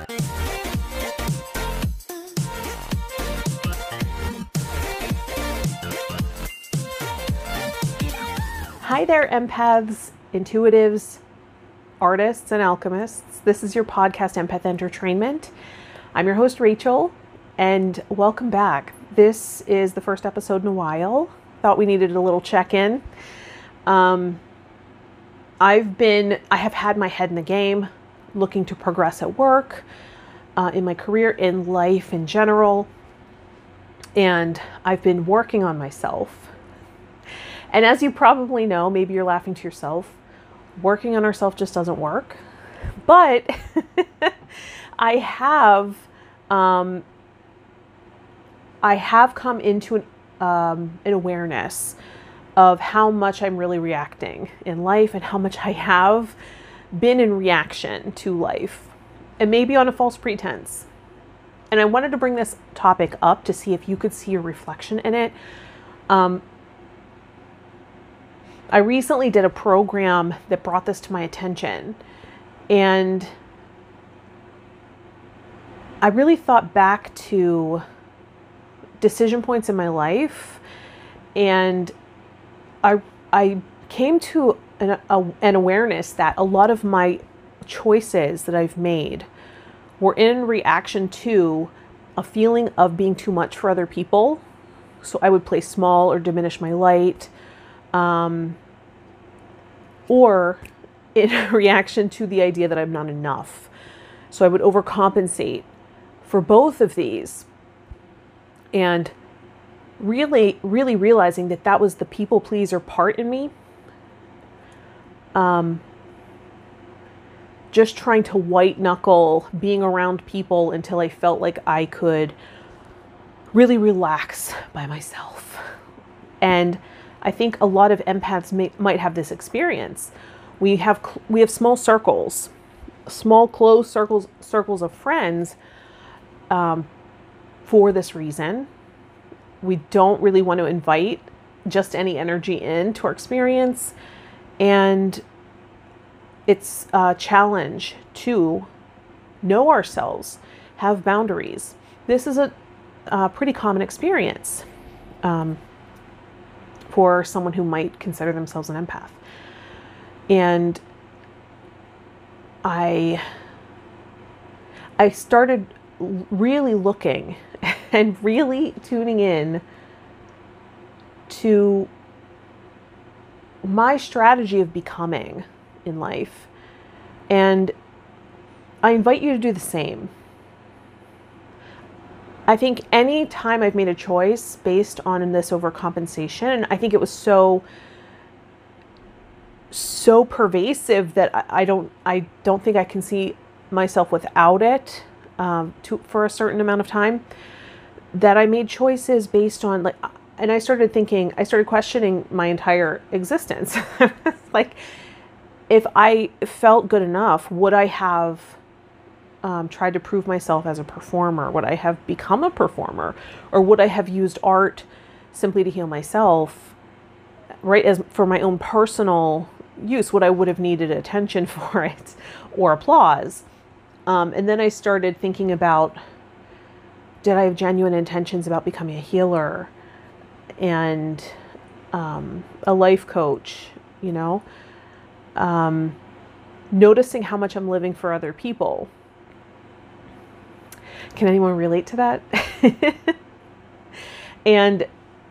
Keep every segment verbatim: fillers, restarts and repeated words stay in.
Hi there, empaths, intuitives, artists, and alchemists. This is your podcast, Empath Entertainment. I'm your host, Rachel, and welcome back. This is the first episode in a while. Thought we needed a little check-in. Um, I've been, I have had my head in the game, looking to progress at work, uh, in my career, in life in general, and I've been working on myself. And as you probably know, maybe you're laughing to yourself, working on ourselves just doesn't work. But I have, um, I have come into an, um, an awareness of how much I'm really reacting in life and how much I have been in reaction to life, and maybe on a false pretense. And I wanted to bring this topic up to see if you could see a reflection in it. Um, I recently did a program that brought this to my attention, and I really thought back to decision points in my life, and I, I came to an, a, an awareness that a lot of my choices that I've made were in reaction to a feeling of being too much for other people. So I would play small or diminish my light. Um, or in reaction to the idea that I'm not enough. So I would overcompensate for both of these. And really, really realizing that that was the people pleaser part in me. Um, just trying to white knuckle being around people until I felt like I could really relax by myself. And I think a lot of empaths may, might have this experience. We have we have small circles, small close circles circles of friends. Um, for this reason, we don't really want to invite just any energy into our experience, and it's a challenge to know ourselves, have boundaries. This is a, a pretty common experience. Um, for someone who might consider themselves an empath. And I, I started really looking and really tuning in to my strategy of becoming in life. And I invite you to do the same. I think any time I've made a choice based on this overcompensation, and I think it was so, so pervasive that I, I don't, I don't think I can see myself without it um, to, for a certain amount of time, that I made choices based on like, and I started thinking, I started questioning my entire existence. Like, if I felt good enough, would I have Um, tried to prove myself as a performer? Would I have become a performer? Or would I have used art simply to heal myself, right, as for my own personal use? Would I would have needed attention for it or applause? Um, and then I started thinking about, did I have genuine intentions about becoming a healer and um, a life coach, you know? Um, noticing how much I'm living for other people. Can anyone relate to that? and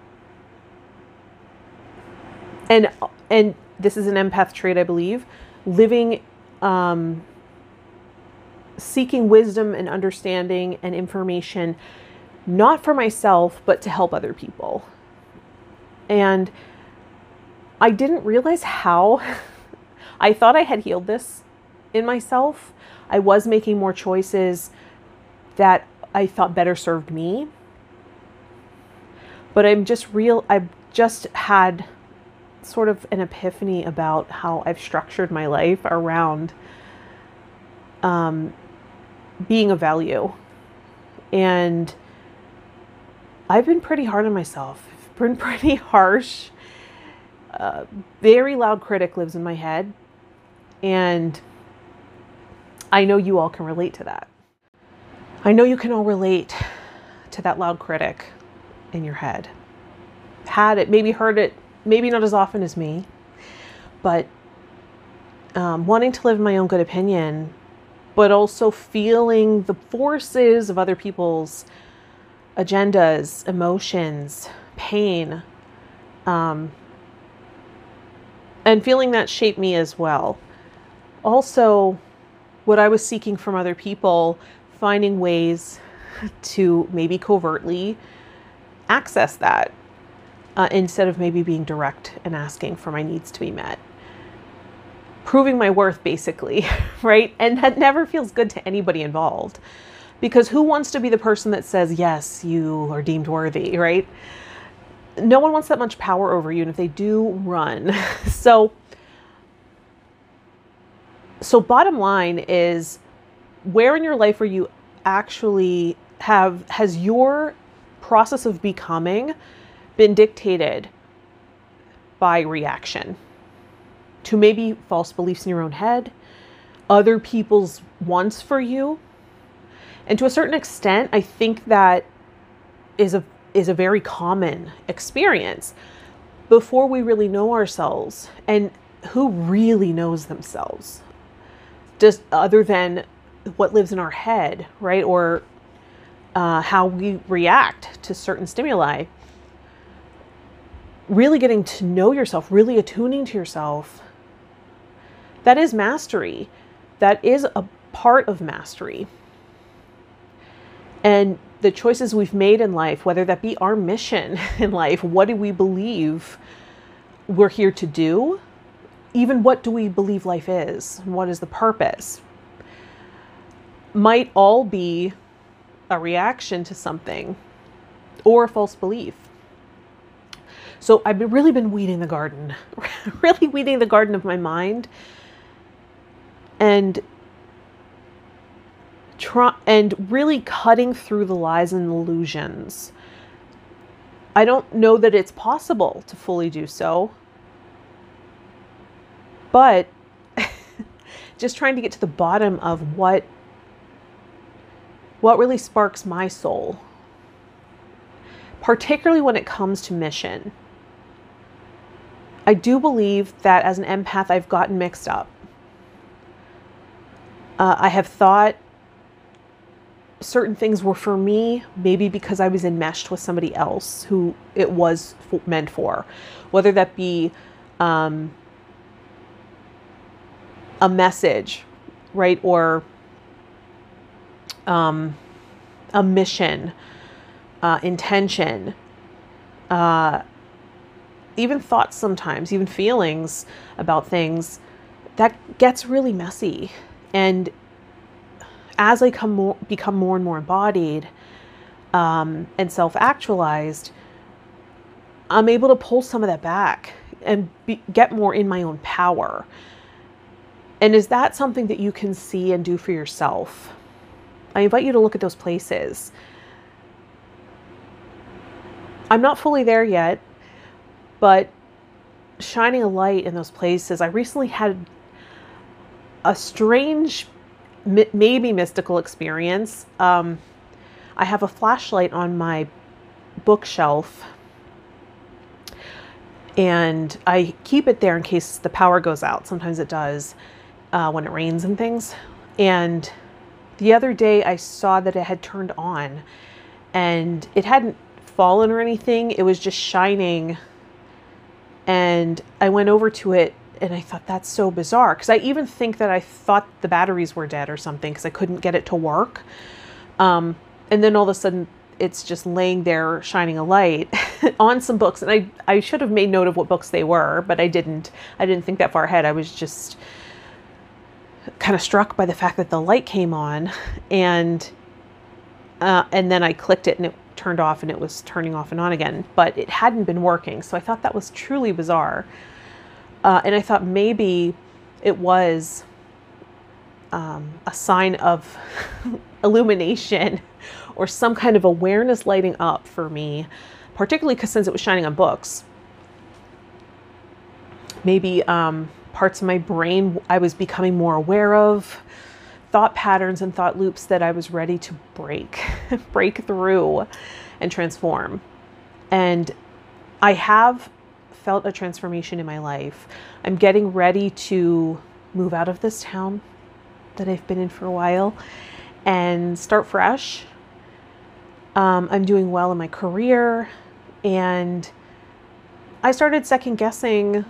and and this is an empath trait, I believe. Living, um, seeking wisdom and understanding and information, not for myself, but to help other people. And I didn't realize how. I thought I had healed this in myself. I was making more choices that I thought better served me. But I'm just real, I've just had sort of an epiphany about how I've structured my life around um, being of value. And I've been pretty hard on myself. I've been pretty harsh. Uh, very loud critic lives in my head. And I know you all can relate to that. I know you can all relate to that loud critic in your head. Had it, maybe heard it, maybe not as often as me, but um, wanting to live in my own good opinion, but also feeling the forces of other people's agendas, emotions, pain, um, and feeling that shaped me as well. Also, what I was seeking from other people, finding ways to maybe covertly access that uh, instead of maybe being direct and asking for my needs to be met. Proving my worth, basically, right? And that never feels good to anybody involved, because who wants to be the person that says, yes, you are deemed worthy, right? No one wants that much power over you. And if they do, run. So, so bottom line is, where in your life are you actually have, has your process of becoming been dictated by reaction to maybe false beliefs in your own head, other people's wants for you? And to a certain extent, I think that is a is a very common experience before we really know ourselves. And who really knows themselves? Just other than what lives in our head, right? Or uh, how we react to certain stimuli. Really getting to know yourself, really attuning to yourself, that is mastery. That is a part of mastery. And the choices we've made in life, whether that be our mission in life, what do we believe we're here to do? Even what do we believe life is? What is the purpose? Might all be a reaction to something or a false belief. So I've been, really been weeding the garden, really weeding the garden of my mind, and try, and really cutting through the lies and illusions. I don't know that it's possible to fully do so, but just trying to get to the bottom of what what really sparks my soul, particularly when it comes to mission. I do believe that as an empath, I've gotten mixed up. Uh, I have thought certain things were for me, maybe because I was enmeshed with somebody else who it was f- meant for, whether that be um, a message, right? Or um, a mission, uh, intention, uh, even thoughts sometimes, even feelings about things. That gets really messy. And as I come more, become more and more embodied um, and self-actualized, I'm able to pull some of that back and be, get more in my own power. And is that something that you can see and do for yourself? I invite you to look at those places. I'm not fully there yet, but shining a light in those places. I recently had a strange, maybe mystical experience. Um, I have a flashlight on my bookshelf, and I keep it there in case the power goes out. Sometimes it does uh, when it rains and things. And the other day I saw that it had turned on, and it hadn't fallen or anything. It was just shining. And I went over to it and I thought, that's so bizarre. Because I even think that I thought the batteries were dead or something because I couldn't get it to work. Um, and then all of a sudden it's just laying there shining a light on some books. And I, I should have made note of what books they were, but I didn't. I didn't think that far ahead. I was just kind of struck by the fact that the light came on, and uh, and then I clicked it and it turned off, and it was turning off and on again, but it hadn't been working. So I thought that was truly bizarre. Uh, and I thought maybe it was um, a sign of illumination or some kind of awareness lighting up for me, particularly because since it was shining on books, maybe um, parts of my brain I was becoming more aware of, thought patterns and thought loops that I was ready to break, break through and transform. And I have felt a transformation in my life. I'm getting ready to move out of this town that I've been in for a while and start fresh. Um, I'm doing well in my career, and I started second guessing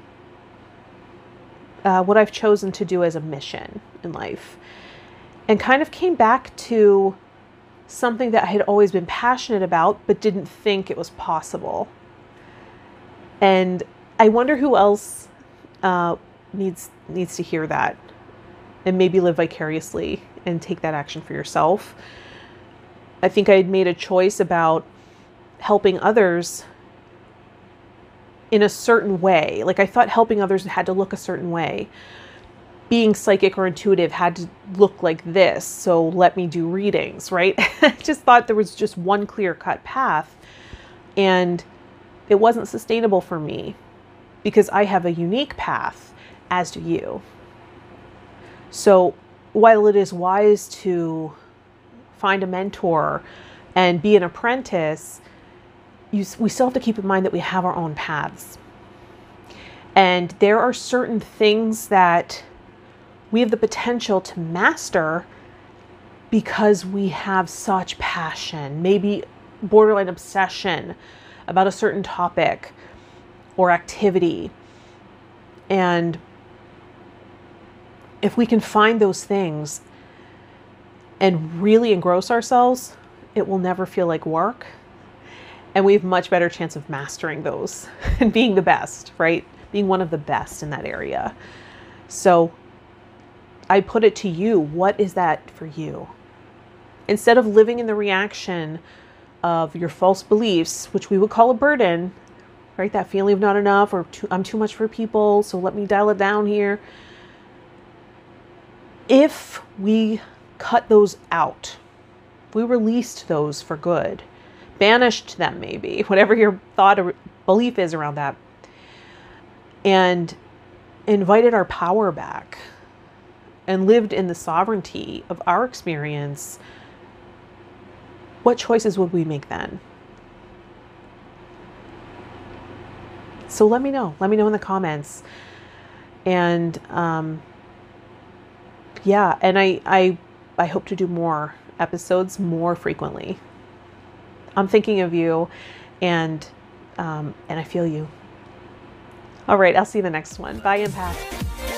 uh, what I've chosen to do as a mission in life, and kind of came back to something that I had always been passionate about, but didn't think it was possible. And I wonder who else uh, needs needs to hear that and maybe live vicariously and take that action for yourself. I think I had made a choice about helping others in a certain way. Like, I thought helping others had to look a certain way. Being psychic or intuitive had to look like this, so let me do readings, right? I just thought there was just one clear-cut path, and it wasn't sustainable for me because I have a unique path, as do you. So while it is wise to find a mentor and be an apprentice, you, we still have to keep in mind that we have our own paths. And there are certain things that we have the potential to master because we have such passion, maybe borderline obsession about a certain topic or activity. And if we can find those things and really engross ourselves, it will never feel like work. And we have much better chance of mastering those and being the best, right? Being one of the best in that area. So I put it to you, what is that for you? Instead of living in the reaction of your false beliefs, which we would call a burden, right? That feeling of not enough, or too, I'm too much for people, so let me dial it down here. If we cut those out, we released those for good, banished them maybe, whatever your thought or belief is around that, and invited our power back and lived in the sovereignty of our experience, what choices would we make then? So let me know. Let me know in the comments. And um, yeah, and I, I, I hope to do more episodes more frequently. I'm thinking of you, and um, and I feel you. All right, I'll see you in the next one. Bye, empath.